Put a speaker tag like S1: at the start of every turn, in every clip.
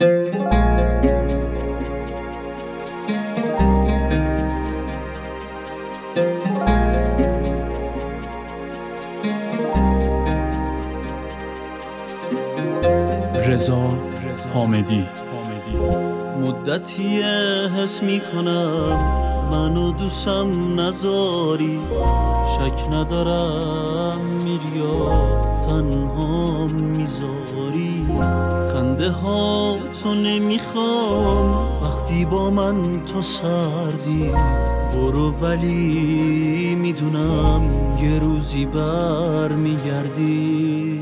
S1: رضا حامدی.
S2: مدتیه حس میکنم منو دوستم نداری، شک ندارم میری و تنها میذاری. خنده ها تو نمیخوام وقتی با من تو سردی، برو ولی میدونم یه روزی بر میگردی.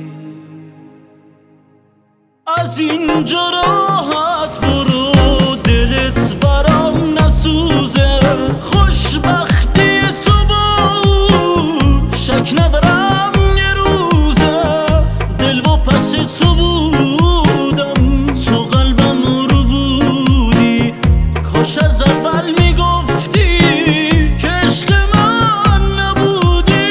S2: از اینجا راحت برو، دلت برام نسوزه، خوشبختی تو بود شک ندارم یه روزه. دل و پس تو بودم، تو قلبم رو بودی، کاش از اول میگفتی که عشق من نبودی.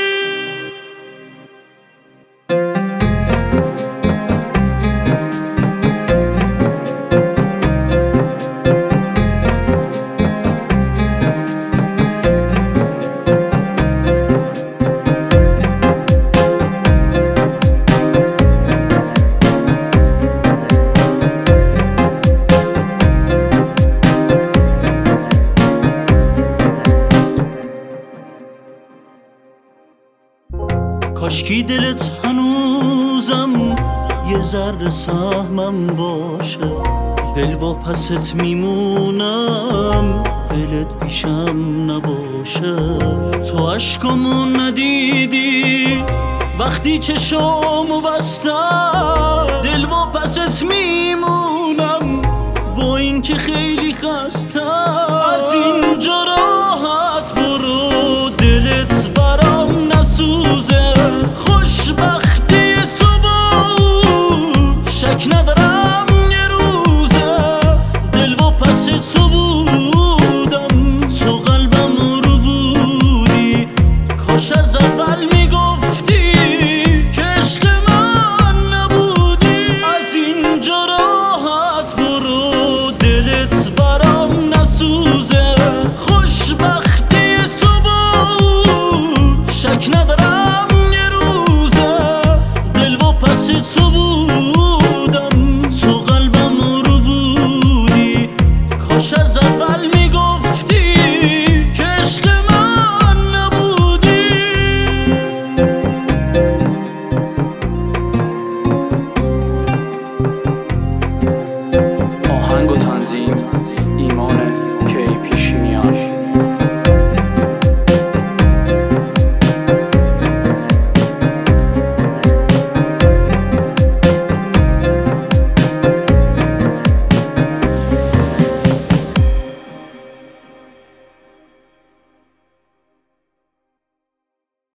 S2: کاشکی دلت هنوزم یه ذره سهمم باشه، دل و پست میمونم دلت پیشم نباشه. تو عشقامو ندیدی وقتی چشامو بستم، دل و پست میمونم با این که خیلی خستم. از اینجا راحت برو، دلت برام نسوزه، خوشبختی تو بود شک ندارم یه روزه. دل و پس تو بودم، تو قلبم رو بودی، کاش از اول میگفتی که عشق من نبودی. از اینجا راحت برو، دلت برام نسوزه، خوشبختی تو بود شک ندارم یه روزه. دل و پس تو بود